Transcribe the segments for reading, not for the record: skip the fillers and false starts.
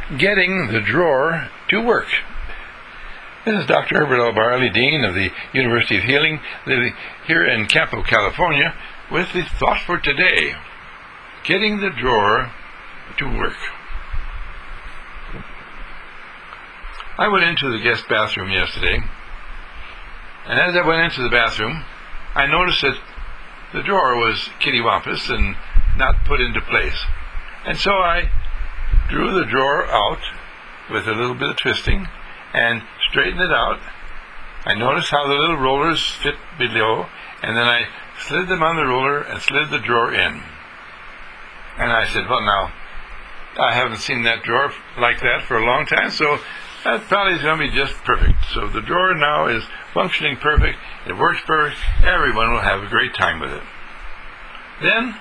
getting the drawer to work. This is Dr. Herbert L. Barley, Dean of the University of Healing, living here in Campo, California, with the thought for today: getting the drawer to work. I went into the guest bathroom yesterday, and as I went into the bathroom, I noticed that the drawer was kittywampus and not put into place. And so I drew the drawer out with a little bit of twisting and straightened it out. I noticed how the little rollers fit below, and then I slid them on the roller and slid the drawer in. And I said, well, now, I haven't seen that drawer like that for a long time, so that probably is going to be just perfect. So the drawer now is functioning perfect. It works perfect. Everyone will have a great time with it. Then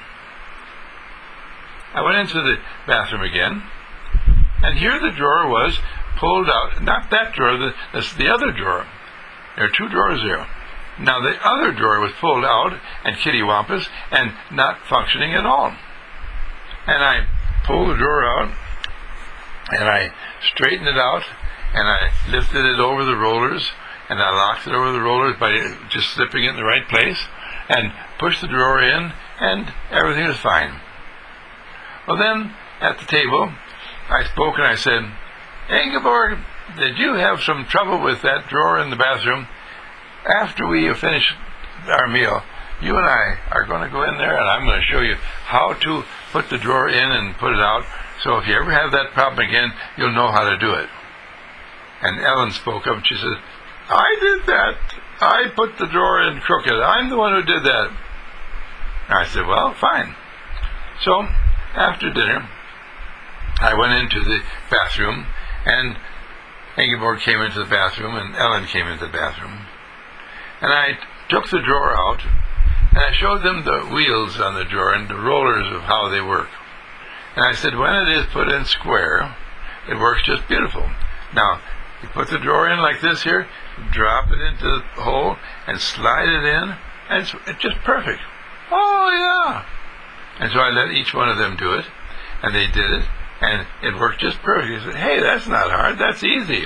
I went into the bathroom again, and here the drawer was pulled out. Not that drawer, the other drawer. There are two drawers there. Now the other drawer was pulled out and kittywampus and not functioning at all. And I pulled the drawer out, and I straightened it out, and I lifted it over the rollers, and I locked it over the rollers by just slipping it in the right place, and pushed the drawer in, and everything was fine. Well, then, at the table, I spoke and I said, Ingeborg, did you have some trouble with that drawer in the bathroom? After we finish our meal, you and I are going to go in there, and I'm going to show you how to put the drawer in and put it out, so if you ever have that problem again, you'll know how to do it. And Ellen spoke up and she said, I did that. I put the drawer in crooked. I'm the one who did that. And I said, well, fine. So, after dinner, I went into the bathroom, and Ingeborg came into the bathroom, and Ellen came into the bathroom. And I took the drawer out, and I showed them the wheels on the drawer and the rollers of how they work. And I said, when it is put in square, it works just beautiful. Now, you put the drawer in like this here, drop it into the hole, and slide it in, and it's just perfect. Oh, yeah. And so I let each one of them do it, and they did it, and it worked just perfect. I said, hey, that's not hard, that's easy.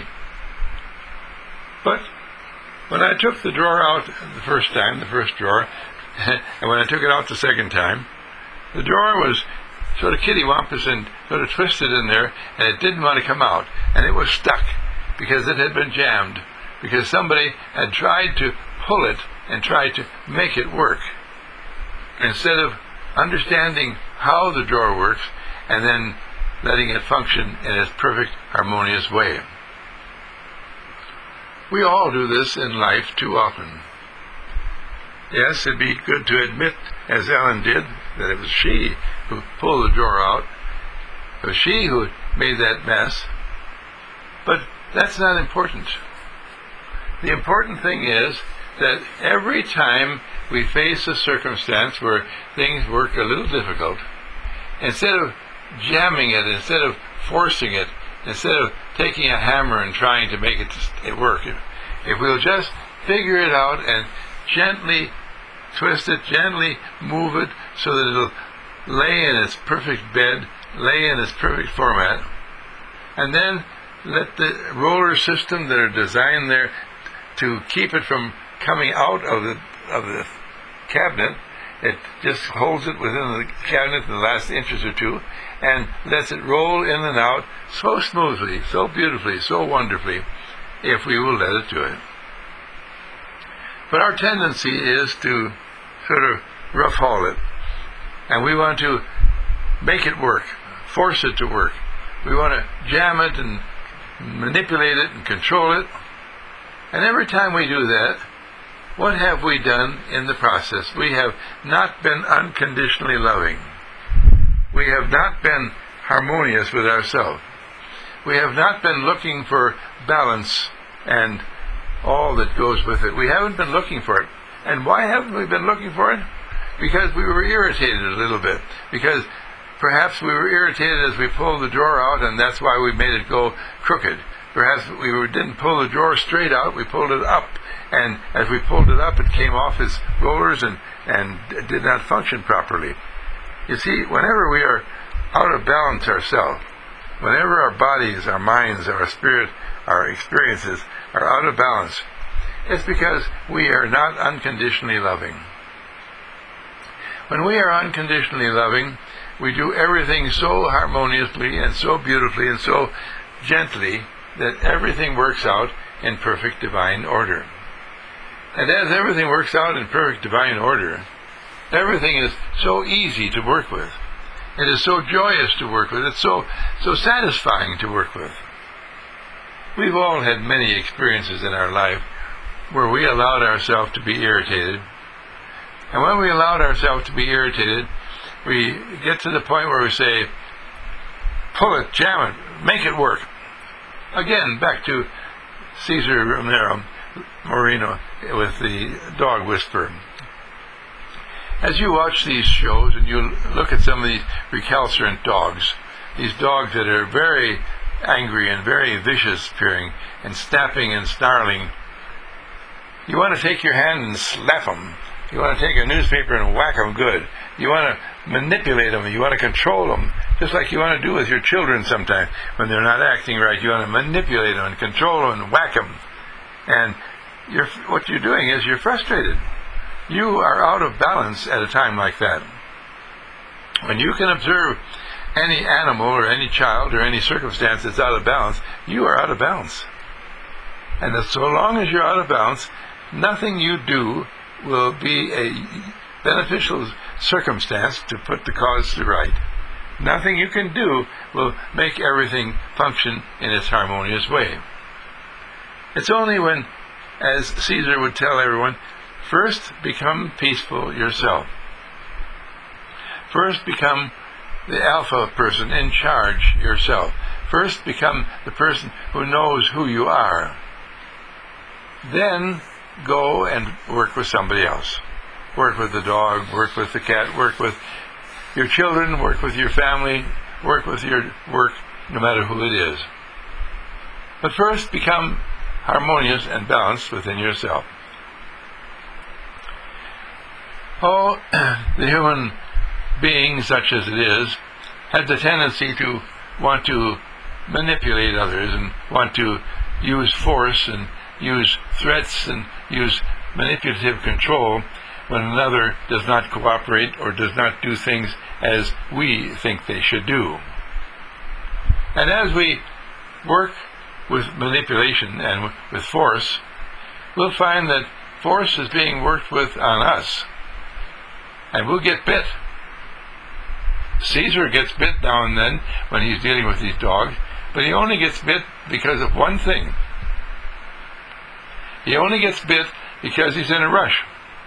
But when I took the drawer out the first time, the first drawer, and when I took it out the second time, the drawer was sort of kittywampus and sort of twisted in there, and it didn't want to come out, and it was stuck because it had been jammed, because somebody had tried to pull it and tried to make it work, instead of understanding how the drawer works and then letting it function in its perfect, harmonious way. We all do this in life too often. Yes, it'd be good to admit, as Ellen did, that it was she who pulled the drawer out. It was she who made that mess. But that's not important. The important thing is that every time we face a circumstance where things work a little difficult, instead of jamming it, instead of forcing it, instead of taking a hammer and trying to make it work, if we'll just figure it out and gently twist it, gently move it so that it'll lay in its perfect bed, lay in its perfect format, and then let the roller system that are designed there to keep it from coming out of the cabinet, it just holds it within the cabinet in the last inches or two and lets it roll in and out so smoothly, so beautifully, so wonderfully, if we will let it do it. But our tendency is to sort of rough haul it, and we want to make it work, force it to work. We want to jam it and manipulate it and control it. And every time we do that, what have we done in the process? We have not been unconditionally loving. We have not been harmonious with ourselves. We have not been looking for balance and all that goes with it. We haven't been looking for it. And why haven't we been looking for it? Because we were irritated a little bit. Because perhaps we were irritated as we pulled the drawer out, and that's why we made it go crooked. Perhaps we didn't pull the drawer straight out, we pulled it up. And as we pulled it up, it came off its rollers and did not function properly. You see, whenever we are out of balance ourselves, Whenever our bodies, our minds, our spirit, our experiences are out of balance, it's because we are not unconditionally loving. When we are unconditionally loving, we do everything so harmoniously and so beautifully and so gently that everything works out in perfect divine order. And as everything works out in perfect divine order, everything is so easy to work with. It is so joyous to work with. It's so satisfying to work with. We've all had many experiences in our life where we allowed ourselves to be irritated. And when we allowed ourselves to be irritated, we get to the point where we say, pull it, jam it, make it work. Again, back to Cesar Romero Moreno with the Dog Whisperer. As you watch these shows and you look at some of these recalcitrant dogs, these dogs that are very angry and very vicious appearing and snapping and snarling, you want to take your hand and slap them. You want to take a newspaper and whack them good. You want to manipulate them. You want to control them, just like you want to do with your children sometimes. When they're not acting right, you want to manipulate them and control them and whack them. And what you're doing is you're frustrated. You are out of balance at a time like that. When you can observe any animal or any child or any circumstance that's out of balance, you are out of balance. And that so long as you're out of balance, nothing you do will be a beneficial circumstance to put the cause to right. Nothing you can do will make everything function in its harmonious way. It's only when, as Caesar would tell everyone, first become peaceful yourself. First become the alpha person in charge yourself. First become the person who knows who you are. Then go and work with somebody else. Work with the dog, work with the cat, work with your children, work with your family, work with your work, no matter who it is. But first become harmonious and balanced within yourself. Oh, the human being, such as it is, has the tendency to want to manipulate others and want to use force and use threats and use manipulative control when another does not cooperate or does not do things as we think they should do. And as we work with manipulation and with force, we'll find that force is being worked with on us. And we'll get bit. Caesar gets bit now and then when he's dealing with these dogs, but he only gets bit because of one thing. He only gets bit because he's in a rush.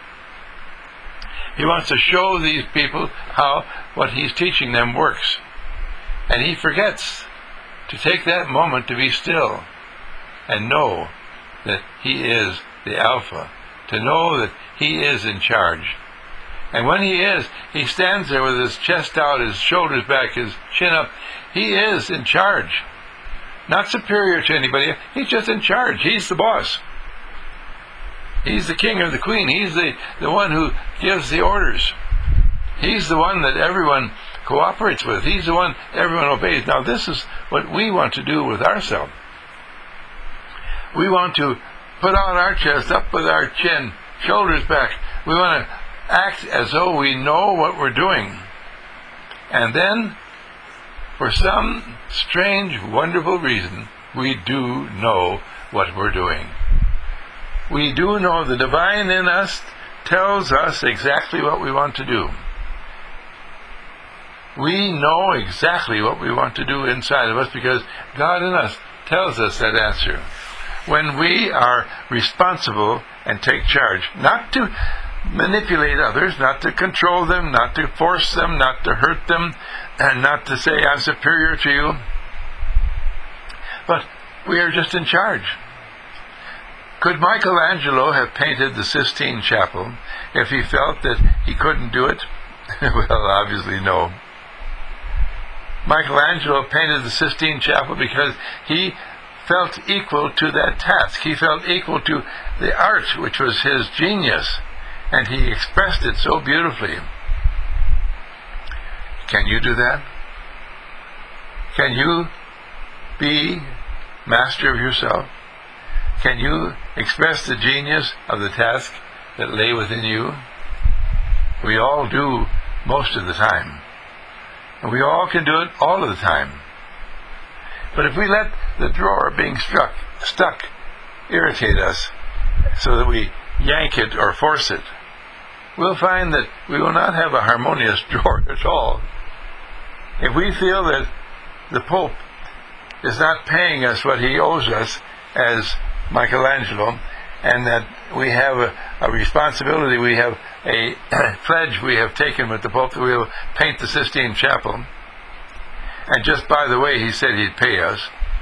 He wants to show these people how what he's teaching them works. And he forgets to take that moment to be still and know that he is the Alpha, to know that he is in charge. And when he is, he stands there with his chest out, his shoulders back, his chin up. He is in charge. Not superior to anybody. He's just in charge. He's the boss. He's the king or the queen. He's the one who gives the orders. He's the one that everyone cooperates with. He's the one everyone obeys. Now this is what we want to do with ourselves. We want to put out our chest up with our chin, shoulders back. We want to act as though we know what we're doing. And then, for some strange, wonderful reason, we do know what we're doing. We do know the divine in us tells us exactly what we want to do. We know exactly what we want to do inside of us because God in us tells us that answer. When we are responsible and take charge, not to manipulate others, not to control them, not to force them, not to hurt them, and not to say I'm superior to you, but we are just in charge. Could Michelangelo have painted the Sistine Chapel if he felt that he couldn't do it? Well, obviously no. Michelangelo painted the Sistine Chapel because he felt equal to that task. He felt equal to the art, which was his genius, and he expressed it so beautifully. Can you do that? Can you be master of yourself? Can you express the genius of the task that lay within you? We all do most of the time. And we all can do it all of the time. But if we let the drawer being stuck irritate us so that we yank it or force it, we'll find that we will not have a harmonious drawer at all. If we feel that the Pope is not paying us what he owes us as Michelangelo, and that we have a responsibility, we have a pledge we have taken with the Pope that we will paint the Sistine Chapel, and just by the way he said he'd pay us.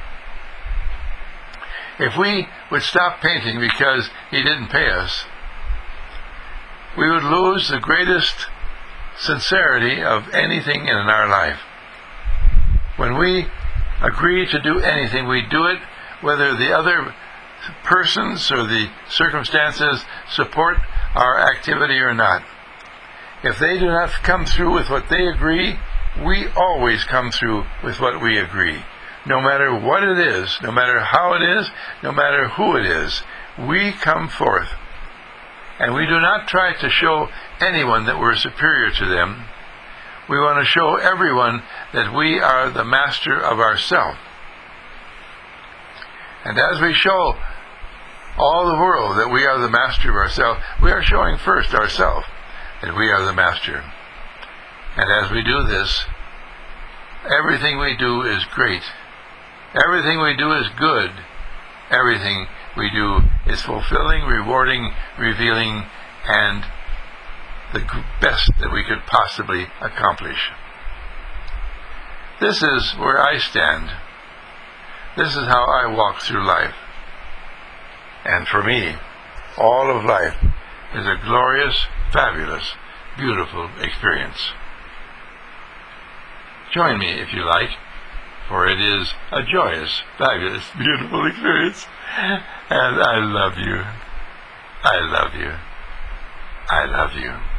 If we would stop painting because he didn't pay us, we would lose the greatest sincerity of anything in our life. When we agree to do anything, we do it whether the other persons or the circumstances support our activity or not. If they do not come through with what they agree, we always come through with what we agree. No matter what it is, no matter how it is, no matter who it is, we come forth. And we do not try to show anyone that we're superior to them. We want to show everyone that we are the master of ourselves. And as we show all the world that we are the master of ourselves, we are showing first ourselves that we are the master. And as we do this, everything we do is great. Everything we do is good. Everything we do is fulfilling, rewarding, revealing, and the best that we could possibly accomplish. This is where I stand. This is how I walk through life. And for me, all of life is a glorious, fabulous, beautiful experience. Join me if you like, for it is a joyous, fabulous, beautiful experience. And I love you. I love you. I love you.